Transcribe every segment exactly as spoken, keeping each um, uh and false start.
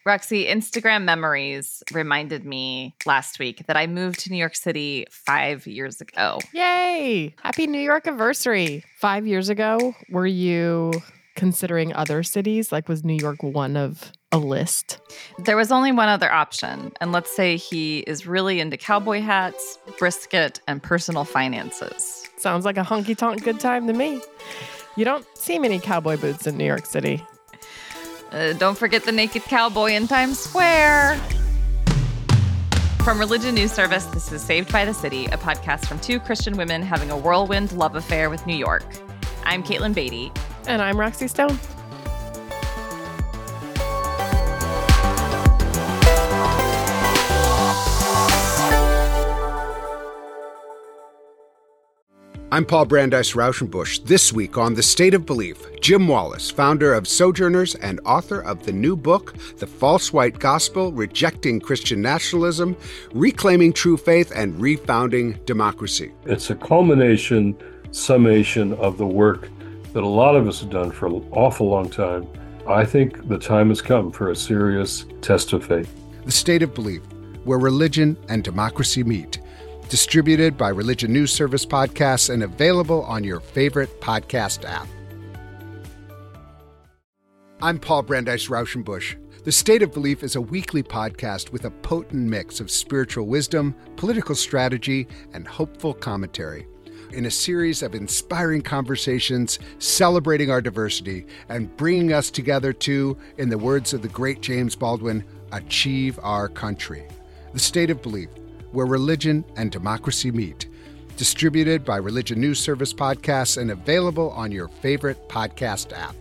Roxy, Instagram memories reminded me last week that I moved to New York City five years ago. Yay! Happy New York anniversary. Five years ago, were you considering other cities? Like, was New York one of a list? There was only one other option. And let's say he is really into cowboy hats, brisket, and personal finances. Sounds like a honky-tonk good time to me. You don't see many cowboy boots in New York City. Uh, don't forget the naked cowboy in Times Square. From Religion News Service, this is Saved by the City, a podcast from two Christian women having a whirlwind love affair with New York. I'm Caitlin Beatty. And I'm Roxy Stone. I'm Paul Brandeis Rauschenbusch. This week on The State of Belief, Jim Wallis, founder of Sojourners and author of the new book, The False White Gospel, Rejecting Christian Nationalism, Reclaiming True Faith, and Refounding Democracy. It's a culmination, summation of the work that a lot of us have done for an awful long time. I think the time has come for a serious test of faith. The State of Belief, where religion and democracy meet. Distributed by Religion News Service Podcasts and available on your favorite podcast app. I'm Paul Brandeis Rauschenbusch. The State of Belief is a weekly podcast with a potent mix of spiritual wisdom, political strategy, and hopeful commentary. In a series of inspiring conversations celebrating our diversity and bringing us together to, in the words of the great James Baldwin, achieve our country. The State of Belief, where religion and democracy meet. Distributed by Religion News Service Podcasts and available on your favorite podcast app.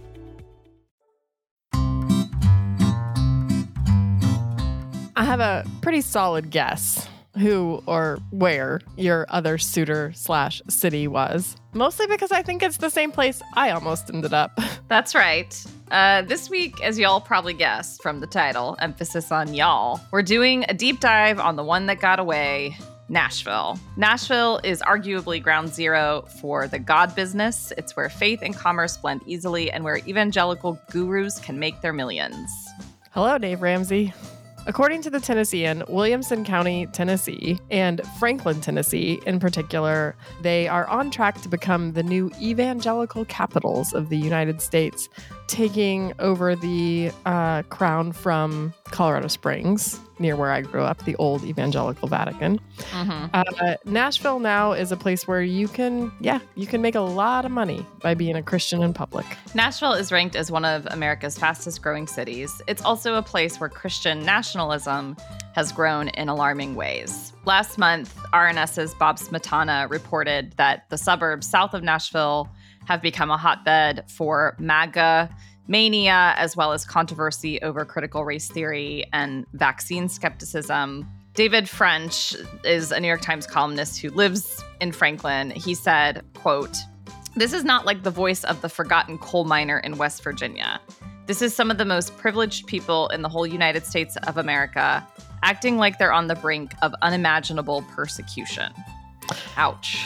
I have a pretty solid guess who or where your other suitor slash city was. Mostly because I think it's the same place I almost ended up. That's right. Uh, this week, as y'all probably guessed from the title, emphasis on y'all, we're doing a deep dive on the one that got away, Nashville. Nashville is arguably ground zero for the God business. It's where faith and commerce blend easily and where evangelical gurus can make their millions. Hello, Dave Ramsey. According to the Tennessean, Williamson County, Tennessee, and Franklin, Tennessee in particular, they are on track to become the new evangelical capitals of the United States, taking over the uh, crown from Colorado Springs, near where I grew up, the old evangelical Vatican. Mm-hmm. Uh, Nashville now is a place where you can, yeah, you can make a lot of money by being a Christian in public. Nashville is ranked as one of America's fastest growing cities. It's also a place where Christian nationalism has grown in alarming ways. Last month, R N S's Bob Smetana reported that the suburbs south of Nashville have become a hotbed for MAGA mania, as well as controversy over critical race theory and vaccine skepticism. David French is a New York Times columnist who lives in Franklin. He said, quote, "This is not like the voice of the forgotten coal miner in West Virginia. This is some of the most privileged people in the whole United States of America, acting like they're on the brink of unimaginable persecution." Ouch.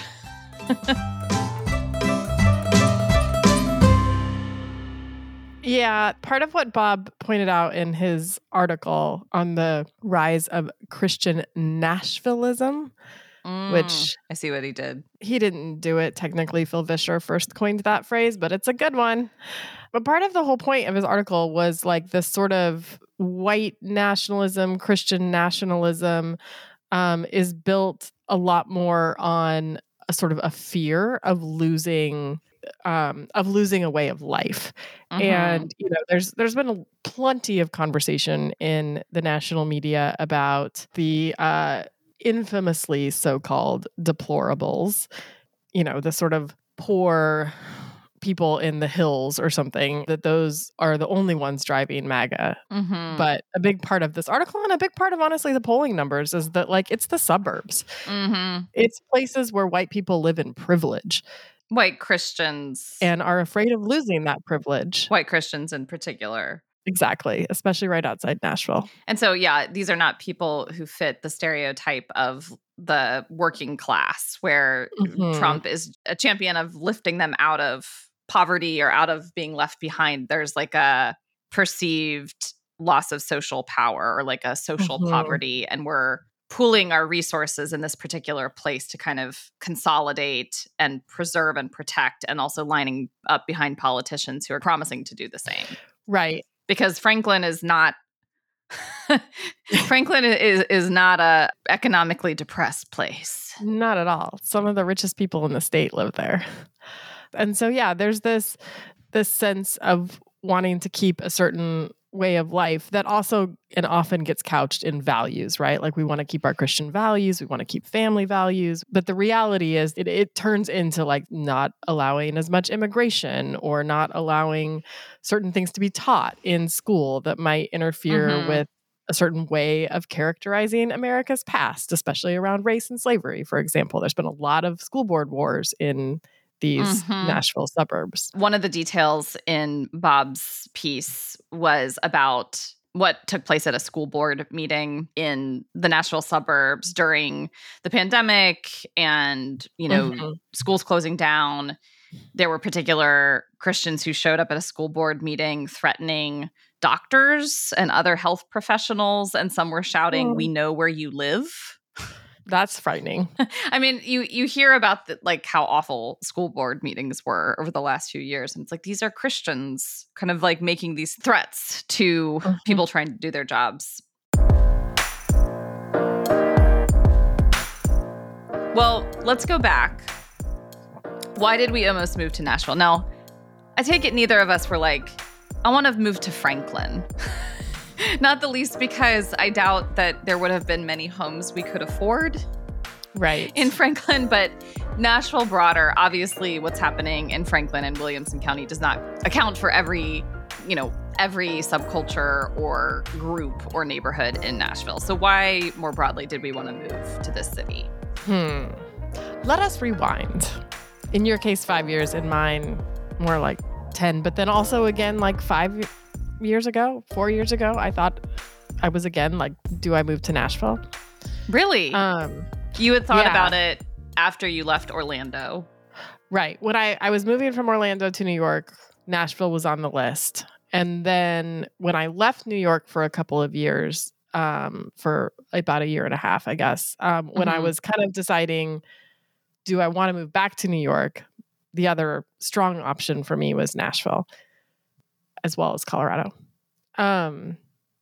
Yeah, part of what Bob pointed out in his article on the rise of Christian Nashvillism, mm, which... I see what he did. He didn't do it. Technically, Phil Vischer first coined that phrase, but it's a good one. But part of the whole point of his article was like this sort of white nationalism, Christian nationalism um, is built a lot more on a sort of a fear of losing Um, of losing a way of life. Mm-hmm. And, you know, there's there's been a, plenty of conversation in the national media about the uh, infamously so-called deplorables, you know, the sort of poor people in the hills or something, that those are the only ones driving MAGA. Mm-hmm. But a big part of this article and a big part of, honestly, the polling numbers is that, like, it's the suburbs. Mm-hmm. It's places where white people live in privilege. White Christians. And are afraid of losing that privilege. White Christians in particular. Exactly, especially right outside Nashville. And so, yeah, these are not people who fit the stereotype of the working class, where mm-hmm. Trump is a champion of lifting them out of poverty or out of being left behind. There's like a perceived loss of social power or like a social Mhm. poverty, and we're pooling our resources in this particular place to kind of consolidate and preserve and protect, and also lining up behind politicians who are promising to do the same. Right. Because Franklin is not Franklin is is not a economically depressed place. Not at all. Some of the richest people in the state live there. And so, yeah, there's this this sense of wanting to keep a certain way of life that also and often gets couched in values, right? Like we want to keep our Christian values, we want to keep family values. But the reality is it, it turns into like not allowing as much immigration or not allowing certain things to be taught in school that might interfere Mhm. with a certain way of characterizing America's past, especially around race and slavery, for example. There's been a lot of school board wars in these Mhm. Nashville suburbs. One of the details in Bob's piece was about what took place at a school board meeting in the Nashville suburbs during the pandemic and, you know, Mhm. schools closing down. There were particular Christians who showed up at a school board meeting threatening doctors and other health professionals, and some were shouting, Mm. "We know where you live." That's frightening. I mean, you you hear about the, like how awful school board meetings were over the last few years, and it's like these are Christians kind of like making these threats to Mhm. people trying to do their jobs. Well, let's go back. Why did we almost move to Nashville? Now, I take it neither of us were like, I want to move to Franklin. Not the least because I doubt that there would have been many homes we could afford Right. in Franklin, but Nashville broader, obviously what's happening in Franklin and Williamson County does not account for every, you know, every subculture or group or neighborhood in Nashville. So why more broadly did we want to move to this city? Hmm. Let us rewind. In your case, five years. In mine, more like ten. But then also again, like five years ago, four years ago, I thought I was again like, do I move to Nashville? Really? Um, you had thought yeah. about it after you left Orlando. Right. When I, I was moving from Orlando to New York, Nashville was on the list. And then when I left New York for a couple of years, um, for about a year and a half, I guess, um, when I Mhm. was kind of deciding, do I want to move back to New York? The other strong option for me was Nashville, as well as Colorado. Um,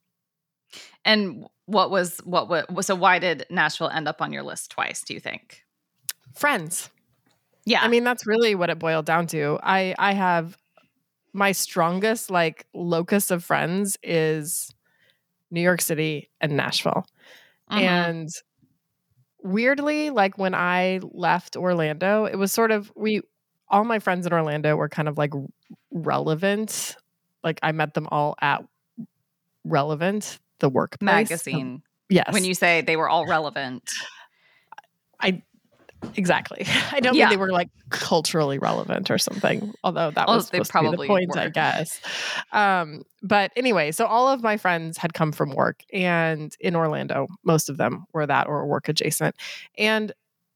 And what was what was so why did Nashville end up on your list twice, do you think? friends. Yeah. I mean, that's really what it boiled down to. I I have my strongest like locus of friends is New York City and Nashville. Mhm. And weirdly, like when I left Orlando, it was sort of we all my friends in Orlando were kind of like relevant. Like I met them all at Relevant, the workplace. magazine. Yes. When you say they were all relevant. I exactly. I don't Yeah. mean they were like culturally relevant or something, although that Oh, was they supposed to be the probably point, I were. guess. Um, but anyway, so all of my friends had come from work, and in Orlando, most of them were that or work adjacent. And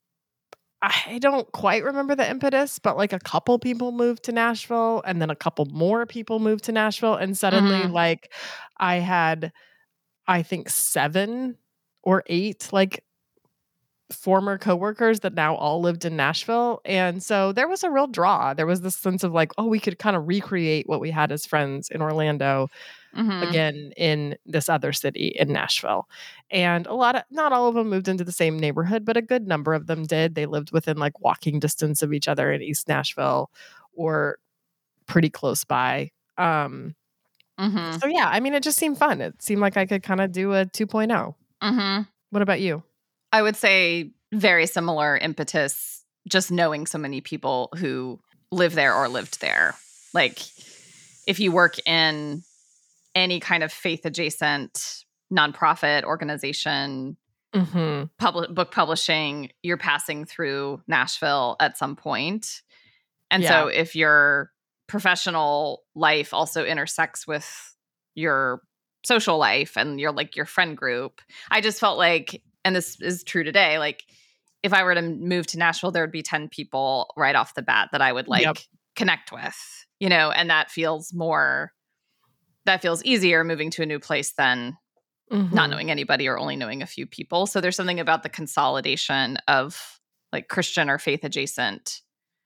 I don't quite remember the impetus, but like a couple people moved to Nashville, and then a couple more people moved to Nashville, and suddenly, Mhm. like, I had, I think, seven or eight like former coworkers that now all lived in Nashville. And so there was a real draw. There was this sense of like, oh, we could kind of recreate what we had as friends in Orlando Mhm. again in this other city in Nashville. And a lot of, not all of them moved into the same neighborhood, but a good number of them did. They lived within like walking distance of each other in East Nashville or pretty close by. Um, Mhm. so yeah, I mean, it just seemed fun. It seemed like I could kind of do a two point oh. Mhm. What about you? I would say very similar impetus, just knowing so many people who live there or lived there. Like if you work in any kind of faith adjacent nonprofit organization, Mm-hmm. public book publishing, you're passing through Nashville at some point. And Yeah. so if your professional life also intersects with your social life and your like your friend group, I just felt like, and this is true today, like if I were to move to Nashville, there would be ten people right off the bat that I would like Yep. connect with, you know, and that feels more that feels easier moving to a new place than Mhm. not knowing anybody or only knowing a few people. So there's something about the consolidation of like Christian or faith adjacent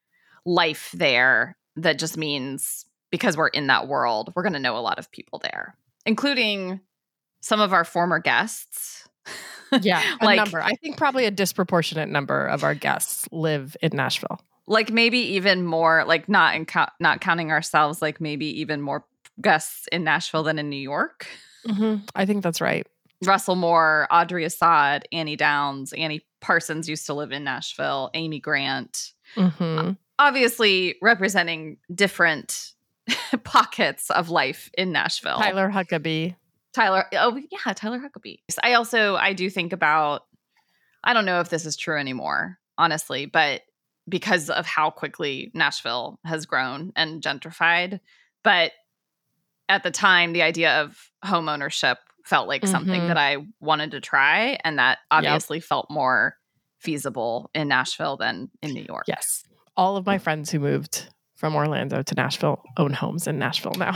life there that just means because we're in that world, we're going to know a lot of people there, including some of our former guests. Yeah, a like, number. I think probably a disproportionate number of our guests live in Nashville. Like maybe even more, like not in co- not counting ourselves, like maybe even more guests in Nashville than in New York. Mm-hmm. I think that's right. Russell Moore, Audrey Assad, Annie Downs, Annie Parsons used to live in Nashville, Amy Grant. Mm-hmm. Obviously representing different pockets of life in Nashville. Tyler Huckabee. Tyler, oh yeah, Tyler Huckabee. I also, I do think about, I don't know if this is true anymore, honestly, but because of how quickly Nashville has grown and gentrified. But at the time, the idea of home ownership felt like something Mhm. that I wanted to try, and that obviously felt more feasible in Nashville than in New York. Yes. All of my friends who moved from Orlando to Nashville own homes in Nashville now.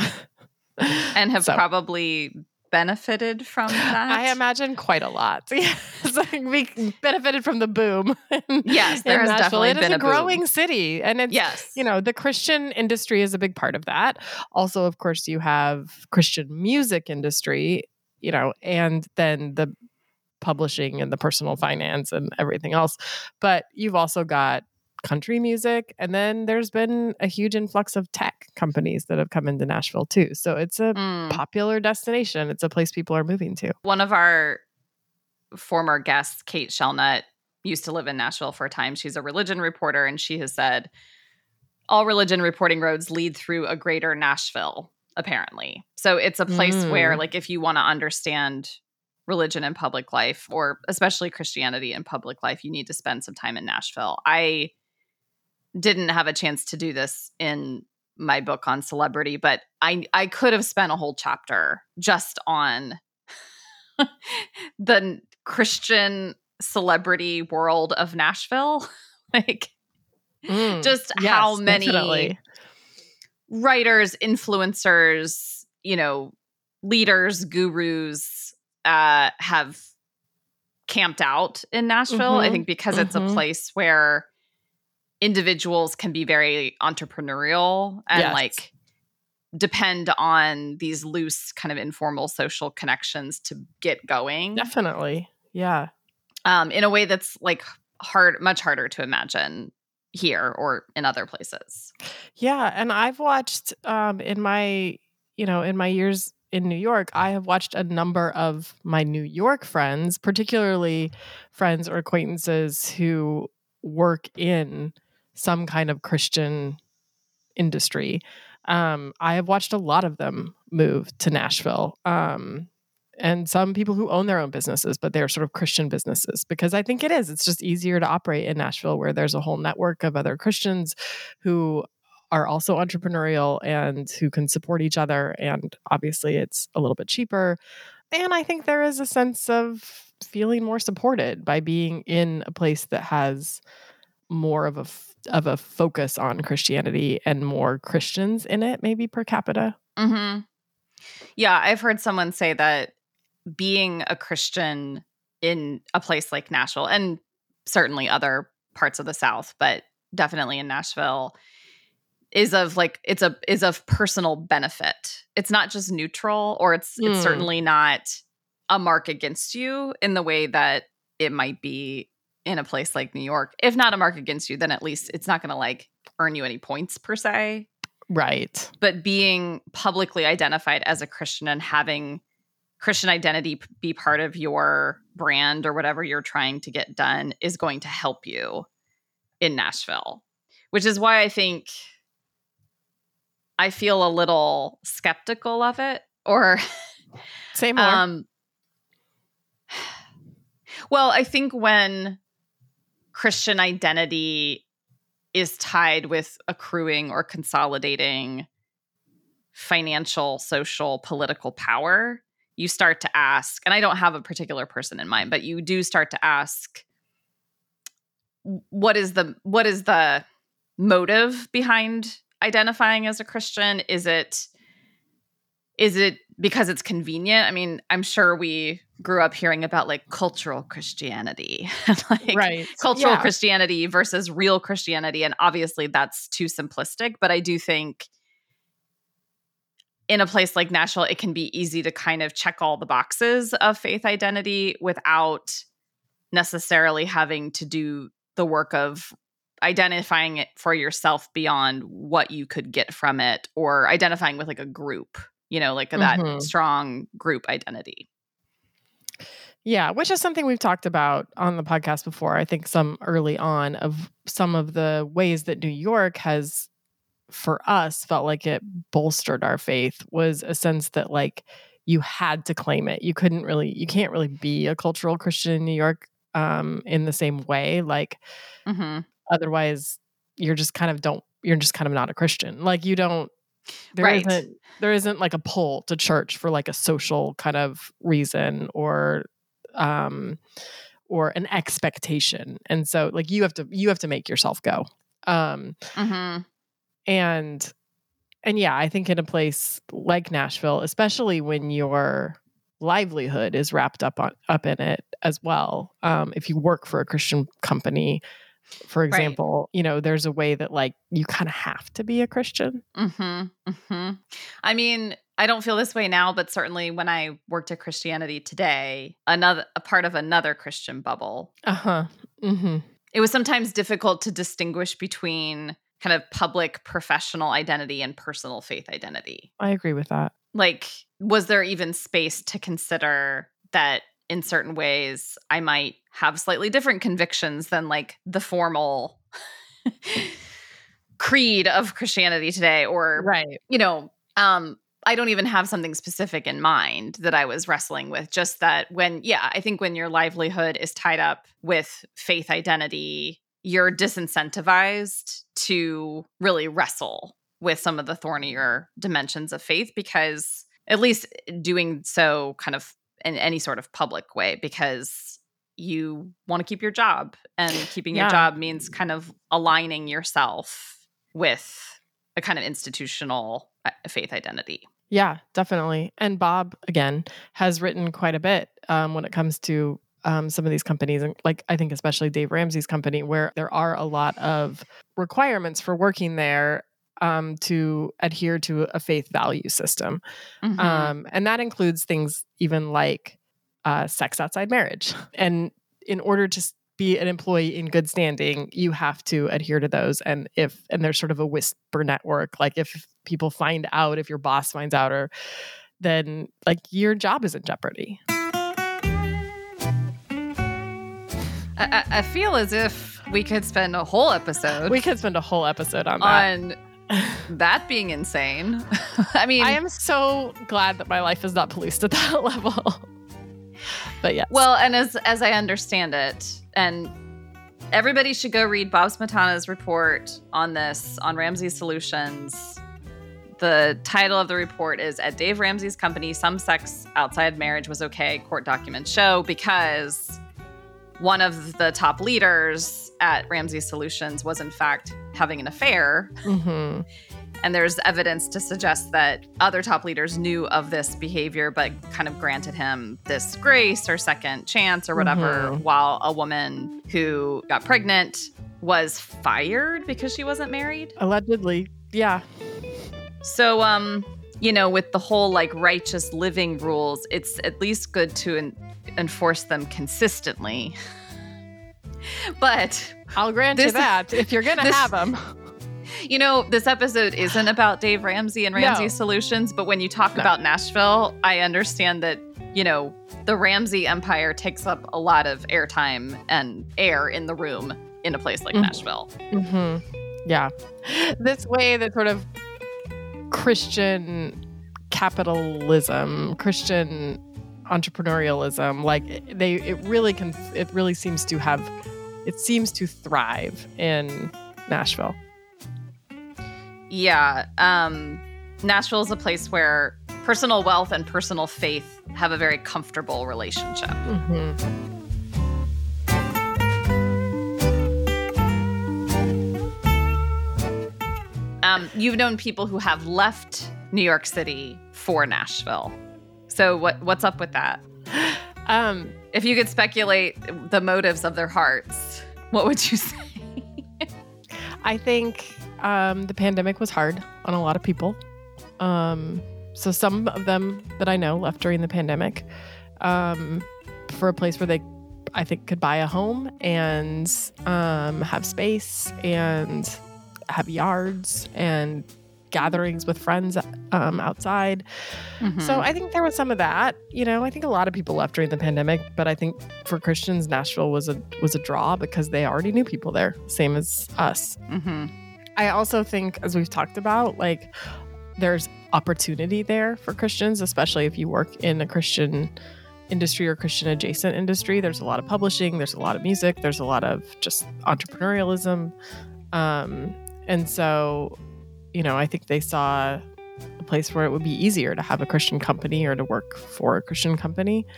And have So, probably benefited from that. I imagine quite a lot. Yes. We benefited from the boom. in- Yes, there in has Nashville. definitely It is been a a boom. growing city. And it's, Yes. you know, the Christian industry is a big part of that. Also, of course, you have Christian music industry, you know, and then the publishing and the personal finance and everything else. But you've also got country music, and then there's been a huge influx of tech companies that have come into Nashville too. So it's a Mm. popular destination. It's a place people are moving to. One of our former guests, Kate Shellnut, used to live in Nashville for a time. She's a religion reporter, and she has said all religion reporting roads lead through a greater Nashville, apparently. So it's a place Mm. where, like, if you want to understand religion in public life, or especially Christianity in public life, you need to spend some time in Nashville. I didn't have a chance to do this in my book on celebrity, but I I could have spent a whole chapter just on the Christian celebrity world of Nashville. Like Mm. just Yes, how many definitely. writers, influencers, you know, leaders, gurus uh, have camped out in Nashville. I Mhm, think because it's a mhm. place where individuals can be very entrepreneurial and Yes. like depend on these loose kind of informal social connections to get going Definitely. Yeah. um, in a way that's like hard, much harder to imagine here or in other places. Yeah, and I've watched um in my, you know, in my years in New York, I have watched a number of my New York friends, particularly friends or acquaintances who work in some kind of Christian industry. Um, I have watched a lot of them move to Nashville. Um, and some people who own their own businesses, but they're sort of Christian businesses, because I think it is. It's just easier to operate in Nashville where there's a whole network of other Christians who are also entrepreneurial and who can support each other. And obviously, it's a little bit cheaper. And I think there is a sense of feeling more supported by being in a place that has more of a f- of a focus on Christianity and more Christians in it, maybe per capita. Mm-hmm. Yeah, I've heard someone say that being a Christian in a place like Nashville, and certainly other parts of the South, but definitely in Nashville, is of like it's a is of personal benefit. It's not just neutral, or it's it's Mm. certainly not a mark against you in the way that it might be in a place like New York. If not a mark against you, then at least it's not going to like earn you any points per se. Right. But being publicly identified as a Christian and having Christian identity p- be part of your brand or whatever you're trying to get done is going to help you in Nashville, which is why I think I feel a little skeptical of it. Or, Say more. um, well, I think when Christian identity is tied with accruing or consolidating financial, social, political power, you start to ask, and I don't have a particular person in mind, but you do start to ask, what is the what is the motive behind identifying as a Christian? Is it is it because it's convenient? I mean, I'm sure we grew up hearing about like cultural Christianity, like right. cultural yeah. Christianity versus real Christianity. And obviously that's too simplistic, but I do think in a place like Nashville, it can be easy to kind of check all the boxes of faith identity without necessarily having to do the work of identifying it for yourself beyond what you could get from it, or identifying with like a group, you know, like that Mhm. strong group identity. Yeah, which is something we've talked about on the podcast before. I think some early on of some of the ways that New York has, for us, felt like it bolstered our faith was a sense that like you had to claim it. You couldn't really, you can't really be a cultural Christian in New York um, in the same way. Like Mm-hmm. otherwise you're just kind of don't, you're just kind of not a Christian. Like you don't, there Right. isn't, there isn't like a pull to church for like a social kind of reason or um or an expectation. And so like you have to you have to make yourself go. Um Mm-hmm. and and yeah, I think in a place like Nashville, especially when your livelihood is wrapped up on up in it as well. Um if you work for a Christian company, for example, right. you know, there's a way that like you kind of have to be a Christian. Mm-hmm. Mm-hmm. I mean, I don't feel this way now, but certainly when I worked at Christianity Today, another a part of another Christian bubble. Uh-huh. Mm-hmm. It was sometimes difficult to distinguish between kind of public professional identity and personal faith identity. I agree with that. Like, was there even space to consider that in certain ways I might have slightly different convictions than like the formal creed of Christianity Today, or, right. you know, um, I don't even have something specific in mind that I was wrestling with. Just that when, yeah, I think when your livelihood is tied up with faith identity, you're disincentivized to really wrestle with some of the thornier dimensions of faith, because at least doing so kind of in any sort of public way, because you want to keep your job, and keeping yeah. your job means kind of aligning yourself with a kind of institutional faith identity. Yeah, definitely. And Bob, again, has written quite a bit um, when it comes to um, some of these companies. And like, I think especially Dave Ramsey's company, where there are a lot of requirements for working there um, to adhere to a faith value system. Mm-hmm. Um, and that includes things even like uh, sex outside marriage. And in order to be an employee in good standing, you have to adhere to those. And if, and there's sort of a whisper network, like if people find out, if your boss finds out, or then like your job is in jeopardy. I, I feel as if we could spend a whole episode. We could spend a whole episode on that. On that being insane. I mean, I am so glad that my life is not policed at that level. But yes. Well, and as as I understand it, and everybody should go read Bob Smetana's report on this on Ramsey Solutions. The title of the report is "At Dave Ramsey's Company, Some Sex Outside Marriage Was Okay, Court Documents Show," because one of the top leaders at Ramsey Solutions was in fact having an affair. Mm-hmm. And there's evidence to suggest that other top leaders knew of this behavior, but kind of granted him this grace or second chance or whatever, mm-hmm. while a woman who got pregnant was fired because she wasn't married. Allegedly. Yeah. So, um, you know, with the whole like righteous living rules, it's at least good to en- enforce them consistently. But I'll grant this, you that if you're going to have them. You know, this episode isn't about Dave Ramsey and Ramsey no. Solutions, but when you talk no. about Nashville, I understand that, you know, the Ramsey empire takes up a lot of airtime and air in the room in a place like mm-hmm. Nashville. Mm-hmm. Yeah. This way that sort of Christian capitalism, Christian entrepreneurialism, like they, it really can, it really seems to have, it seems to thrive in Nashville. Yeah. Um, Nashville is a place where personal wealth and personal faith have a very comfortable relationship. Mm-hmm. Um, you've known people who have left New York City for Nashville. So what what's up with that? Um, if you could speculate the motives of their hearts, what would you say? I think um, the pandemic was hard on a lot of people. Um, so some of them that I know left during the pandemic um, for a place where they, I think, could buy a home and um, have space and have yards and gatherings with friends um, outside. Mm-hmm. So I think there was some of that. You know, I think a lot of people left during the pandemic, but I think for Christians, Nashville was a was a draw because they already knew people there, same as us. Mm-hmm. I also think, as we've talked about, like there's opportunity there for Christians, especially if you work in a Christian industry or Christian adjacent industry. There's a lot of publishing, there's a lot of music, there's a lot of just entrepreneurialism. Um, and so, you know, I think they saw a place where it would be easier to have a Christian company or to work for a Christian company.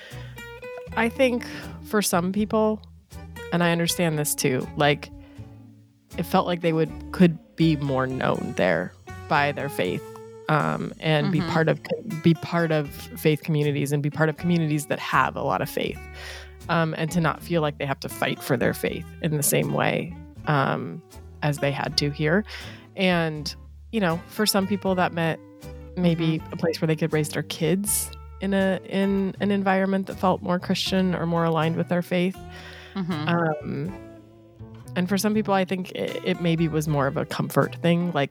I think for some people, and I understand this too, like it felt like they would could be more known there by their faith. Um, and mm-hmm. be part of be part of faith communities and be part of communities that have a lot of faith, um, and to not feel like they have to fight for their faith in the same way um, as they had to here. And you know, for some people that meant maybe a place where they could raise their kids in a in an environment that felt more Christian or more aligned with their faith. Mm-hmm. Um, and for some people, I think it, it maybe was more of a comfort thing, like.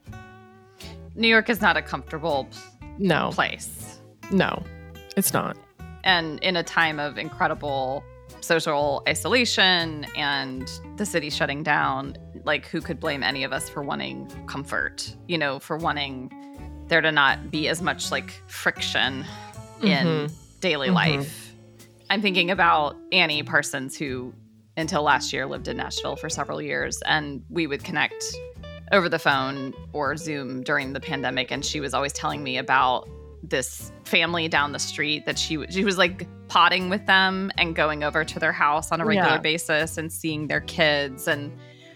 New York is not a comfortable no. place. No, it's not. And in a time of incredible social isolation and the city shutting down, like who could blame any of us for wanting comfort, you know, for wanting there to not be as much like friction mm-hmm. in daily mm-hmm. life. I'm thinking about Annie Parsons, who until last year lived in Nashville for several years, and we would connect over the phone or Zoom during the pandemic. And she was always telling me about this family down the street that she, she was like potting with them and going over to their house on a regular yeah. basis and seeing their kids. And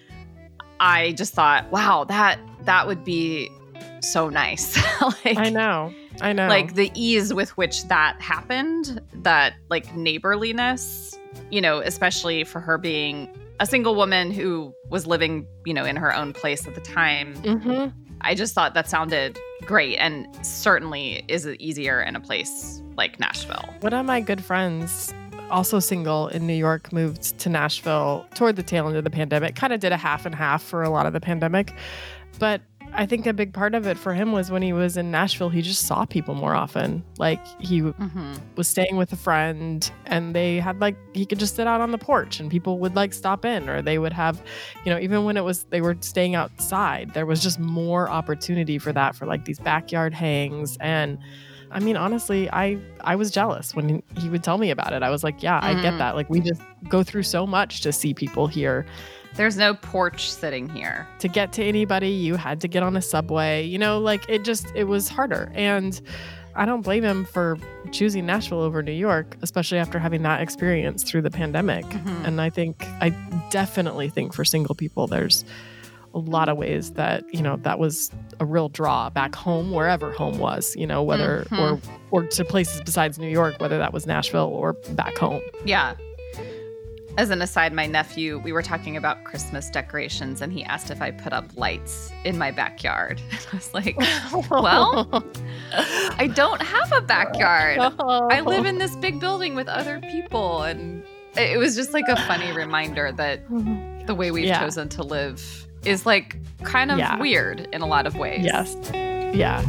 I just thought, wow, that, that would be so nice. like, I know, I know. Like the ease with which that happened, that like neighborliness, you know, especially for her being a single woman who was living, you know, in her own place at the time. Mm-hmm. I just thought that sounded great and certainly is easier in a place like Nashville. One of my good friends, also single in New York, moved to Nashville toward the tail end of the pandemic, kind of did a half and half for a lot of the pandemic. But I think a big part of it for him was when he was in Nashville, he just saw people more often. Like he mm-hmm. was staying with a friend and they had like, he could just sit out on the porch and people would like stop in, or they would have, you know, even when it was, they were staying outside, there was just more opportunity for that, for like these backyard hangs. And I mean, honestly, I, I was jealous when he would tell me about it. I was like, yeah, mm. I get that. Like we just go through so much to see people here. There's no porch sitting here. To get to anybody, you had to get on a subway. You know, like it just, it was harder. And I don't blame him for choosing Nashville over New York, especially after having that experience through the pandemic. Mm-hmm. And I think, I definitely think for single people, there's a lot of ways that, you know, that was a real draw back home, wherever home was, you know, whether, mm-hmm. or, or to places besides New York, whether that was Nashville or back home. Yeah. As an aside, my nephew, we were talking about Christmas decorations and he asked if I put up lights in my backyard. And I was like, well, I don't have a backyard. I live in this big building with other people. And it was just like a funny reminder that the way we've yeah. chosen to live is like kind of yeah. weird in a lot of ways. Yes. Yeah.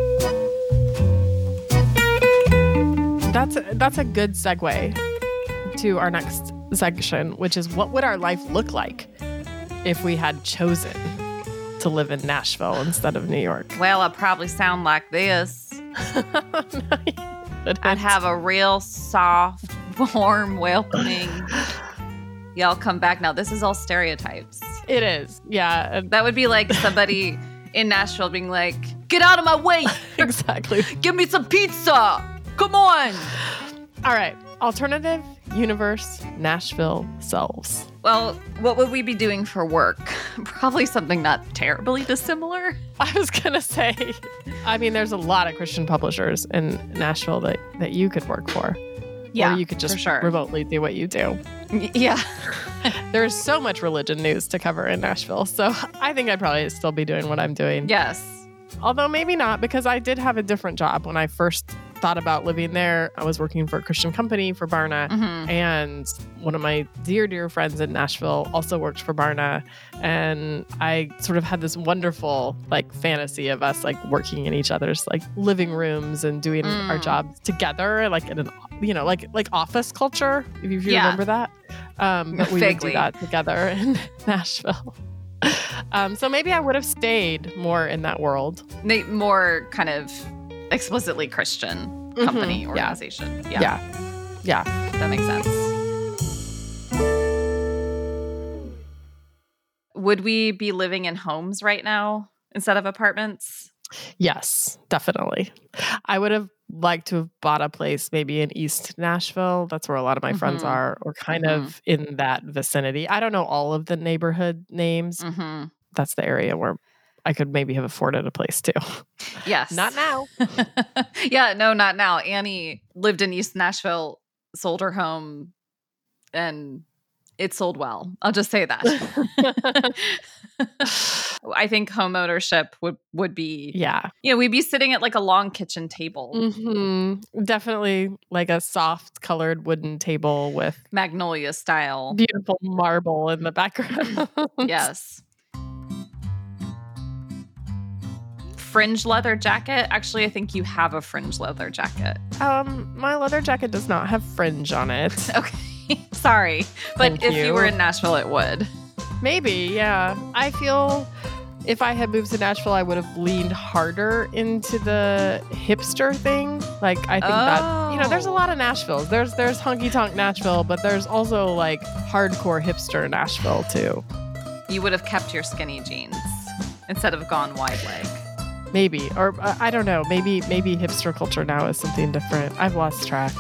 That's a, that's a good segue to our next section, which is what would our life look like if we had chosen to live in Nashville instead of New York? Well, I'd probably sound like this. I'd have a real soft, warm, welcoming, y'all come back. Now, this is all stereotypes. It is. Yeah. That would be like somebody in Nashville being like, get out of my way. Exactly. Give me some pizza. Come on. All right. Alternative universe Nashville selves. Well, what would we be doing for work? Probably something not terribly dissimilar. I was going to say, I mean, there's a lot of Christian publishers in Nashville that, that you could work for. Yeah, or you could just for sure. remotely do what you do. Y- yeah. There's so much religion news to cover in Nashville. So I think I'd probably still be doing what I'm doing. Yes. Although maybe not, because I did have a different job when I first thought about living there. I was working for a Christian company for Barna, Mm-hmm. and one of my dear, dear friends in Nashville also worked for Barna. And I sort of had this wonderful like fantasy of us like working in each other's like living rooms and doing Mm. our jobs together, like in an, you know, like like office culture, if you, if you Yeah. remember that. Um, but we would Vaguely. do that together in Nashville. Um, so maybe I would have stayed more in that world. They, more kind of explicitly Christian company Mhm. Yeah. organization. Yeah. Yeah. Yeah. That makes sense. Would we be living in homes right now instead of apartments? Yes, definitely. I would have liked to have bought a place maybe in East Nashville. That's where a lot of my friends Mhm. are, or kind Mhm. of in that vicinity. I don't know all of the neighborhood names. Mm-hmm. That's the area where I could maybe have afforded a place too. Yes. Not now. Yeah, no, not now. Annie lived in East Nashville, sold her home, and it sold well. I'll just say that. I think home ownership would, would be, Yeah. you know, we'd be sitting at like a long kitchen table, hmm Definitely like a soft colored wooden table with Magnolia style. beautiful marble in the background. Yes. Fringe leather jacket. Actually, I think you have a fringe leather jacket. Um, my leather jacket does not have fringe on it. Okay. Sorry. But Thank if you. you. were in Nashville, it would. Maybe, yeah. I feel if I had moved to Nashville, I would have leaned harder into the hipster thing. Like, I think that, you know, there's a Oh. lot of Nashvilles. There's there's honky tonk Nashville, but there's also like hardcore hipster Nashville too. You would have kept your skinny jeans instead of gone wide leg. Maybe, or uh, I don't know. Maybe maybe hipster culture now is something different. I've lost track.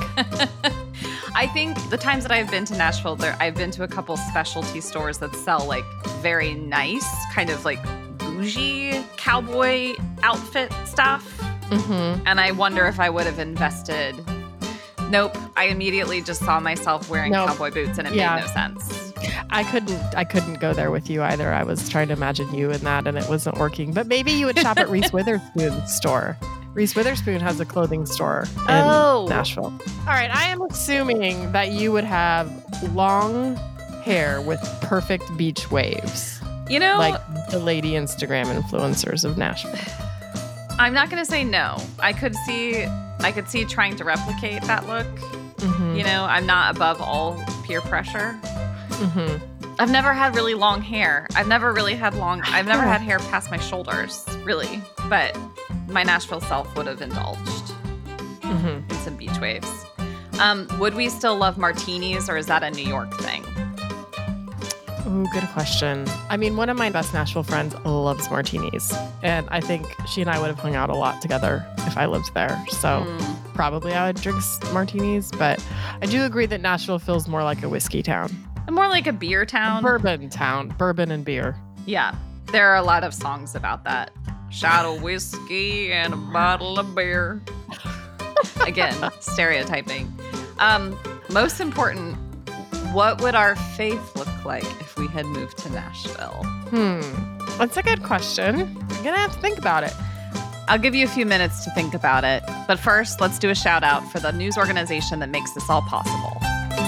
I think the times that I've been to Nashville, there I've been to a couple specialty stores that sell like very nice, kind of like bougie cowboy outfit stuff. Mm-hmm. And I wonder if I would have invested. Nope. I immediately just saw myself wearing Nope. cowboy boots and it Yeah. made no sense. I couldn't I couldn't go there with you either. I was trying to imagine you in that and it wasn't working. But maybe you would shop at Reese Witherspoon's store. Reese Witherspoon has a clothing store in Oh. Nashville. All right, I am assuming that you would have long hair with perfect beach waves, You know, like the lady Instagram influencers of Nashville. I'm not going to say no. I could see I could see trying to replicate that look. Mm-hmm. You know, I'm not above all peer pressure. Mm-hmm. I've never had really long hair. I've never really had long I've never had hair past my shoulders, really. But my Nashville self would have indulged Mm-hmm. in some beach waves. Um, would we still love martinis, or is that a New York thing? Ooh, good question. I mean, one of my best Nashville friends loves martinis, and I think she and I would have hung out a lot together if I lived there. So Mm. probably I would drink s- martinis, but I do agree that Nashville feels more like a whiskey town. More like a beer town. Bourbon town, bourbon and beer. Yeah, there are a lot of songs about that. Shot of whiskey and a bottle of beer. Again, stereotyping. Um, most important, what would our faith look like if we had moved to Nashville? Hmm. That's a good question. I'm going to have to think about it. I'll give you a few minutes to think about it. But first, let's do a shout out for the news organization that makes this all possible.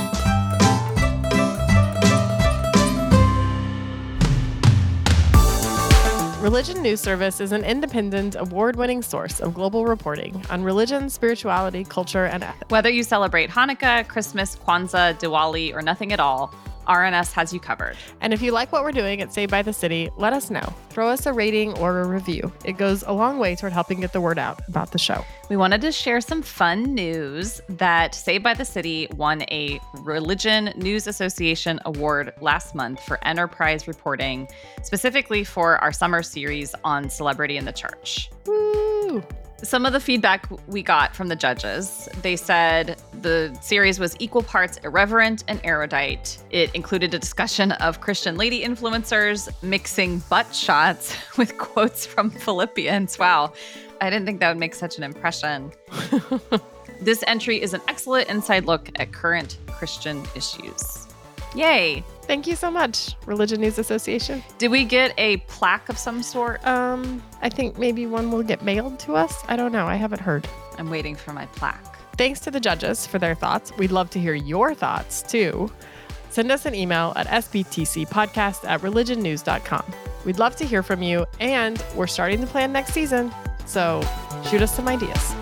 Religion News Service is an independent, award-winning source of global reporting on religion, spirituality, culture, and ethics. Whether you celebrate Hanukkah, Christmas, Kwanzaa, Diwali, or nothing at all, R N S has you covered. And if you like what we're doing at Saved by the City, let us know. Throw us a rating or a review. It goes a long way toward helping get the word out about the show. We wanted to share some fun news that Saved by the City won a Religion News Association award last month for enterprise reporting, specifically for our summer series on celebrity in the church. Woo! Some of the feedback we got from the judges, they said the series was equal parts irreverent and erudite. It included a discussion of Christian lady influencers mixing butt shots with quotes from Philippians. Wow, I didn't think that would make such an impression. This entry is an excellent inside look at current Christian issues. Yay. Thank you so much, Religion News Association. Did we get a plaque of some sort? Um, I think maybe one will get mailed to us. I don't know. I haven't heard. I'm waiting for my plaque. Thanks to the judges for their thoughts. We'd love to hear your thoughts, too. Send us an email at s b t c podcast at religion news dot com. We'd love to hear from you, and we're starting to plan next season, so shoot us some ideas.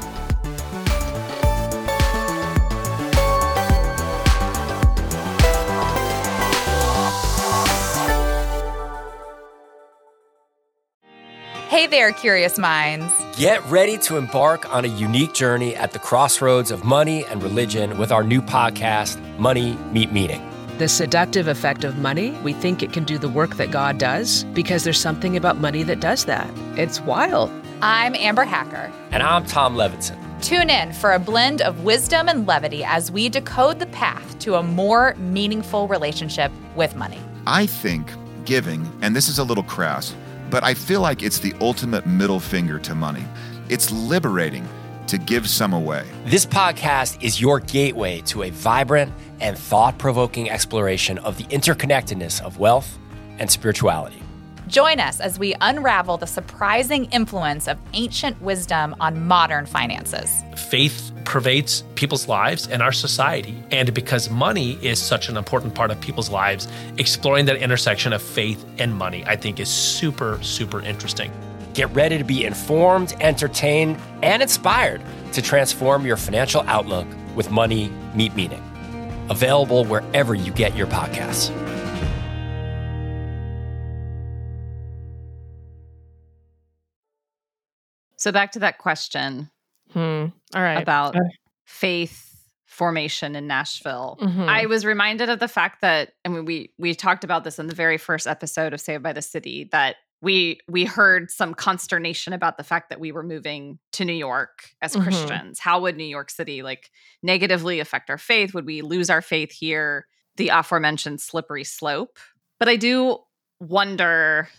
Hey there, curious minds. Get ready to embark on a unique journey at the crossroads of money and religion with our new podcast, Money Meet Meaning. The seductive effect of money, we think it can do the work that God does because there's something about money that does that. It's wild. I'm Amber Hacker. And I'm Tom Levinson. Tune in for a blend of wisdom and levity as we decode the path to a more meaningful relationship with money. I think giving, and this is a little crass, but I feel like it's the ultimate middle finger to money. It's liberating to give some away. This podcast is your gateway to a vibrant and thought-provoking exploration of the interconnectedness of wealth and spirituality. Join us as we unravel the surprising influence of ancient wisdom on modern finances. Faith pervades people's lives and our society. And because money is such an important part of people's lives, exploring that intersection of faith and money, I think, is super, super interesting. Get ready to be informed, entertained, and inspired to transform your financial outlook with Money Meet Meaning. Available wherever you get your podcasts. So back to that question Hmm. All right. about Uh, faith formation in Nashville. Mhm. I was reminded of the fact that, I mean, we we talked about this in the very first episode of Saved by the City, that we we heard some consternation about the fact that we were moving to New York as Mhm. Christians. How would New York City like negatively affect our faith? Would we lose our faith here? The aforementioned slippery slope. But I do wonder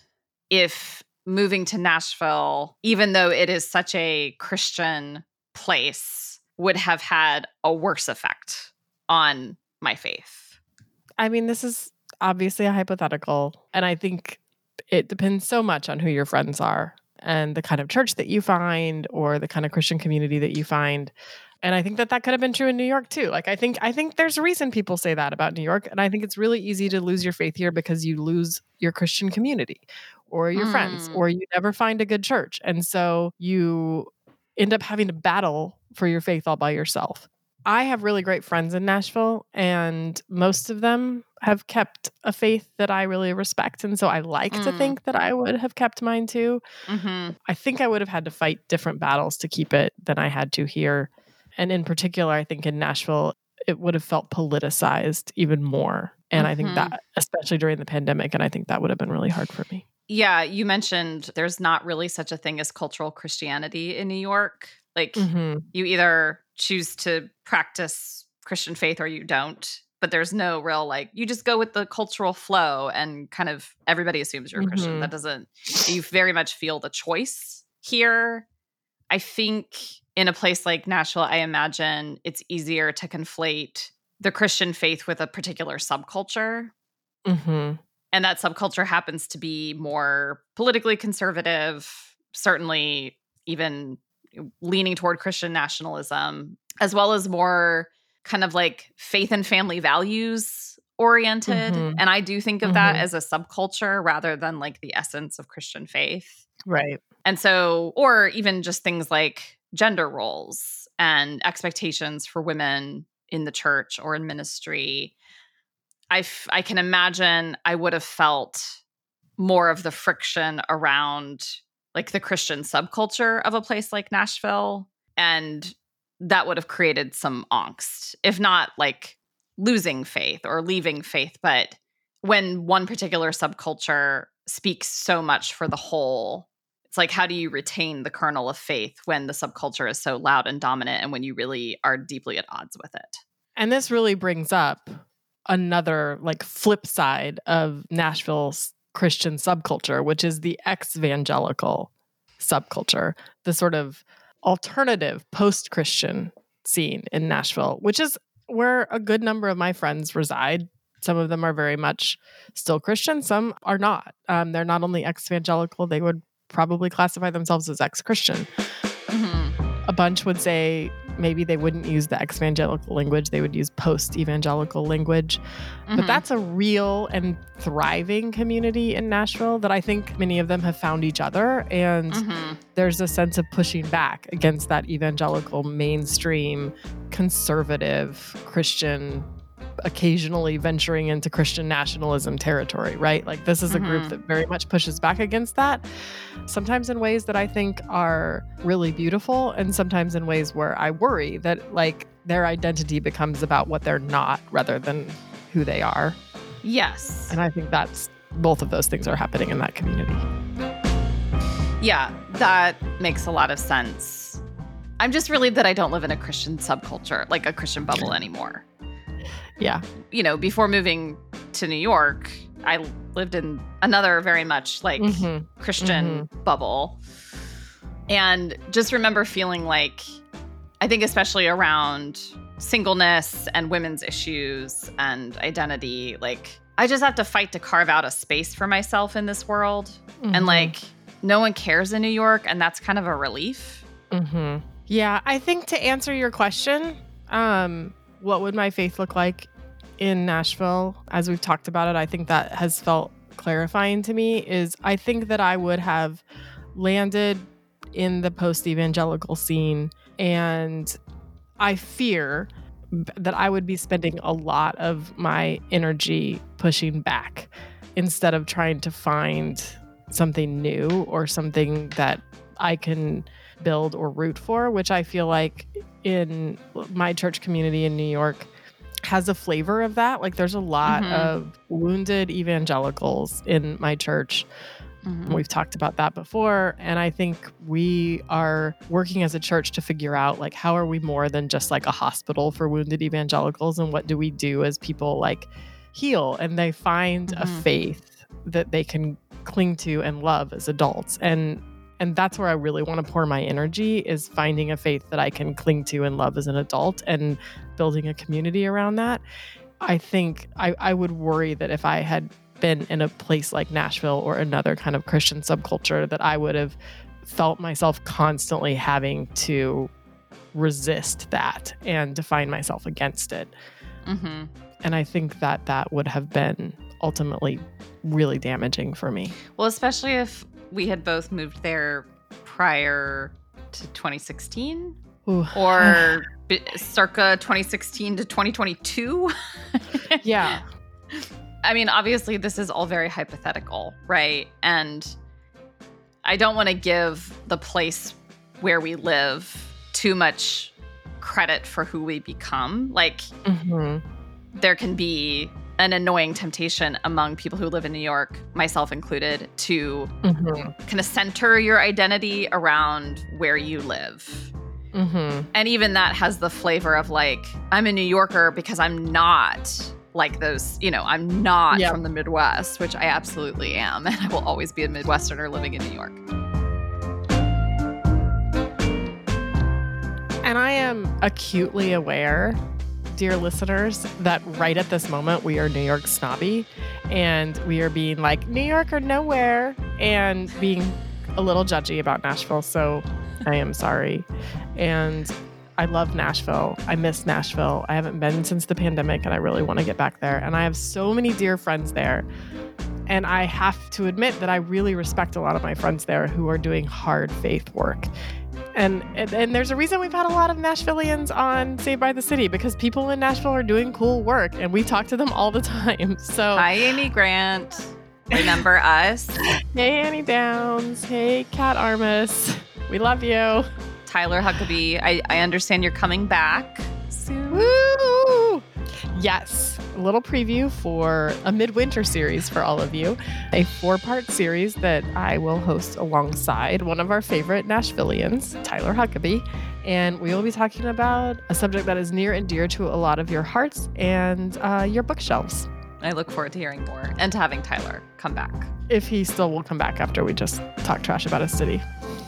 if moving to Nashville, even though it is such a Christian place, would have had a worse effect on my faith. I mean, this is obviously a hypothetical, and I think it depends so much on who your friends are and the kind of church that you find or the kind of Christian community that you find. And I think that that could have been true in New York too. Like, I think I think there's a reason people say that about New York, and I think it's really easy to lose your faith here because you lose your Christian community or your friends, Mm. or you never find a good church, and so you end up having to battle for your faith all by yourself. I have really great friends in Nashville, and most of them have kept a faith that I really respect. And so I like to Mm. think that I would have kept mine too. Mm-hmm. I think I would have had to fight different battles to keep it than I had to here. And in particular, I think in Nashville, it would have felt politicized even more. And I think Mhm. that, especially during the pandemic, and I think that would have been really hard for me. Yeah, you mentioned there's not really such a thing as cultural Christianity in New York. Like, Mhm. you either choose to practice Christian faith or you don't. But there's no real, like, you just go with the cultural flow and kind of everybody assumes you're a Christian. Mhm. That doesn't, you very much feel the choice here. I think in a place like Nashville, I imagine it's easier to conflate the Christian faith with a particular subculture. Mhm. And that subculture happens to be more politically conservative, certainly even leaning toward Christian nationalism, as well as more kind of like faith and family values oriented. Mhm. And I do think of that Mhm. as a subculture rather than like the essence of Christian faith. Right. And so, or even just things like gender roles and expectations for women in the church or in ministry. I, f- I can imagine I would have felt more of the friction around like the Christian subculture of a place like Nashville. And that would have created some angst, if not like losing faith or leaving faith. But when one particular subculture speaks so much for the whole, it's like, how do you retain the kernel of faith when the subculture is so loud and dominant and when you really are deeply at odds with it? And this really brings up another like flip side of Nashville's Christian subculture, which is the ex-evangelical subculture, the sort of alternative post-Christian scene in Nashville, which is where a good number of my friends reside. Some of them are very much still Christian. Some are not. Um, they're not only ex-evangelical, they would probably classify themselves as ex-Christian. Mm-hmm. A bunch would say maybe they wouldn't use the ex-evangelical language. They would use post-evangelical language. Mm-hmm. But that's a real and thriving community in Nashville that I think many of them have found each other. And mm-hmm. there's a sense of pushing back against that evangelical, mainstream, conservative Christian, occasionally venturing into Christian nationalism territory, right? Like this is a mm-hmm. group that very much pushes back against that, sometimes in ways that I think are really beautiful, and sometimes in ways where I worry that like their identity becomes about what they're not rather than who they are. Yes. And I think that's both of those things are happening in that community. Yeah, that makes a lot of sense. I'm just relieved that I don't live in a Christian subculture, like a Christian bubble anymore. Yeah. You know, before moving to New York, I lived in another very much like mm-hmm. Christian mm-hmm. bubble. And just remember feeling like, I think especially around singleness and women's issues and identity, like I just have to fight to carve out a space for myself in this world. Mm-hmm. And like, no one cares in New York. And that's kind of a relief. Mm-hmm. Yeah. I think to answer your question, um, what would my faith look like in Nashville? As we've talked about it, I think that has felt clarifying to me is I think that I would have landed in the post-evangelical scene, and I fear that I would be spending a lot of my energy pushing back instead of trying to find something new or something that I can build or root for, which I feel like in my church community in New York has a flavor of that. Like there's a lot mm-hmm. of wounded evangelicals in my church. Mm-hmm. We've talked about that before. And I think we are working as a church to figure out like, how are we more than just like a hospital for wounded evangelicals? And what do we do as people like heal and they find mm-hmm. a faith that they can cling to and love as adults? And And that's where I really want to pour my energy, is finding a faith that I can cling to and love as an adult and building a community around that. I think I, I would worry that if I had been in a place like Nashville or another kind of Christian subculture, that I would have felt myself constantly having to resist that and define myself against it. Mm-hmm. And I think that that would have been ultimately really damaging for me. Well, especially if we had both moved there prior to twenty sixteen Ooh. or b- circa twenty sixteen to twenty twenty-two Yeah. I mean, obviously this is all very hypothetical, right? And I don't want to give the place where we live too much credit for who we become. Like mm-hmm. there can be an annoying temptation among people who live in New York, myself included, to mm-hmm. kind of center your identity around where you live. Mm-hmm. And even that has the flavor of like, I'm a New Yorker because I'm not like those, you know, I'm not yep. from the Midwest, which I absolutely am. And I will always be a Midwesterner living in New York. And I am acutely aware, dear listeners, that right at this moment we are New York snobby and we are being like New York or nowhere and being a little judgy about Nashville. So I am sorry. And I love Nashville. I miss Nashville. I haven't been since the pandemic and I really want to get back there. And I have so many dear friends there. And I have to admit that I really respect a lot of my friends there who are doing hard faith work. And, and and there's a reason we've had a lot of Nashvillians on Saved by the City, because people in Nashville are doing cool work and we talk to them all the time. So hi, Amy Grant. Remember us? Hey, Annie Downs. Hey, Kat Armus. We love you. Tyler Huckabee, I, I understand you're coming back soon. Woo! Yes, a little preview for a midwinter series for all of you, a four-part series that I will host alongside one of our favorite Nashvillians, Tyler Huckabee, and we will be talking about a subject that is near and dear to a lot of your hearts and uh, your bookshelves. I look forward to hearing more and to having Tyler come back. If he still will come back after we just talk trash about his city.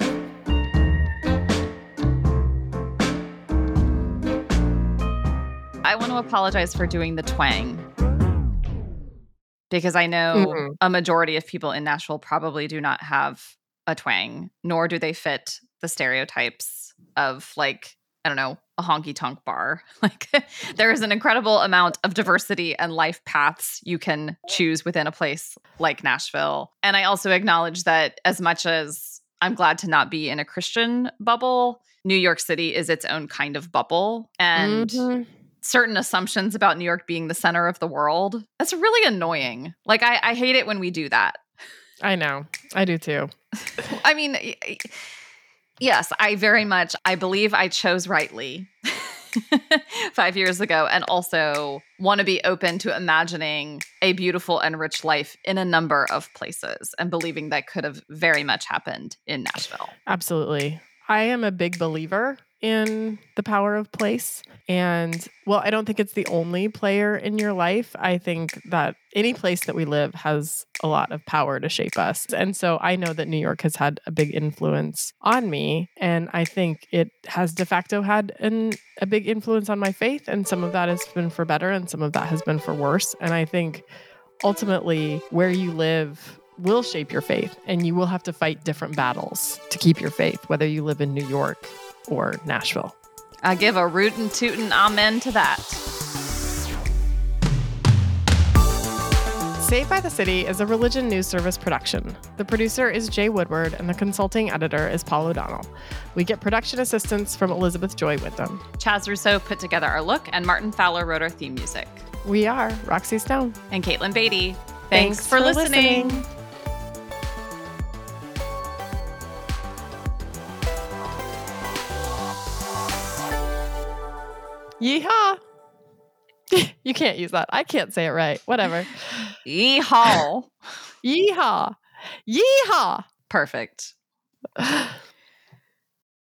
I want to apologize for doing the twang because I know Mm-hmm. a majority of people in Nashville probably do not have a twang, nor do they fit the stereotypes of, like, I don't know, a honky-tonk bar. Like, there is an incredible amount of diversity and life paths you can choose within a place like Nashville. And I also acknowledge that as much as I'm glad to not be in a Christian bubble, New York City is its own kind of bubble. And Mhm. certain assumptions about New York being the center of the world, that's really annoying. Like, I, I hate it when we do that. I know. I do too. I mean, y- y- yes, I very much, I believe I chose rightly five years ago, and also want to be open to imagining a beautiful and rich life in a number of places and believing that could have very much happened in Nashville. Absolutely. I am a big believer in the power of place. And well, I don't think it's the only player in your life. I think that any place that we live has a lot of power to shape us. And so I know that New York has had a big influence on me. And I think it has de facto had an, a big influence on my faith. And some of that has been for better and some of that has been for worse. And I think ultimately where you live will shape your faith, and you will have to fight different battles to keep your faith, whether you live in New York or Nashville. I give a rootin' tootin' amen to that. Saved by the City is a Religion News Service production. The producer is Jay Woodward, and the consulting editor is Paul O'Donnell. We get production assistance from Elizabeth Joy Whittam. Chaz Rousseau put together our look, and Martin Fowler wrote our theme music. We are Roxy Stone. And Caitlin Beatty. Thanks, Thanks for, for listening. listening. Yeehaw! You can't use that. I can't say it right. Whatever. Yeehaw. Yeehaw! Yeehaw! Perfect.